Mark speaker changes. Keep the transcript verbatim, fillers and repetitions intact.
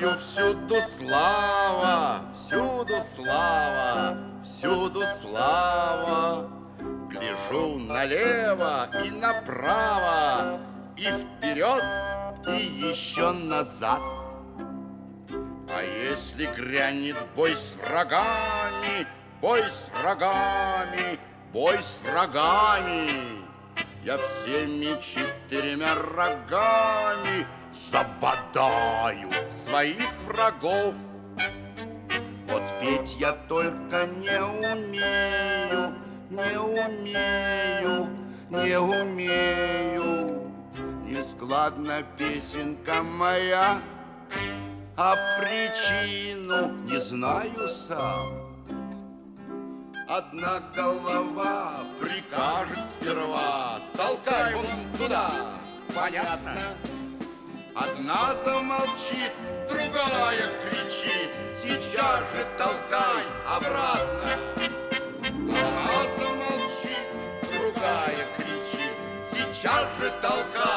Speaker 1: чую всюду слава, всюду слава, всюду слава. Гляжу налево и направо, и вперед, и еще назад. А если грянет бой с врагами, бой с врагами, бой с врагами, я всеми четырьмя рогами забодаю своих врагов. Вот петь я только не умею, не умею, не умею. Нескладна песенка моя, а причину не знаю сам. Одна голова прикажет сперва: толкай вон туда, понятно? Одна замолчит, другая кричит: сейчас же толкай обратно. Одна замолчит, другая кричит: сейчас же толкай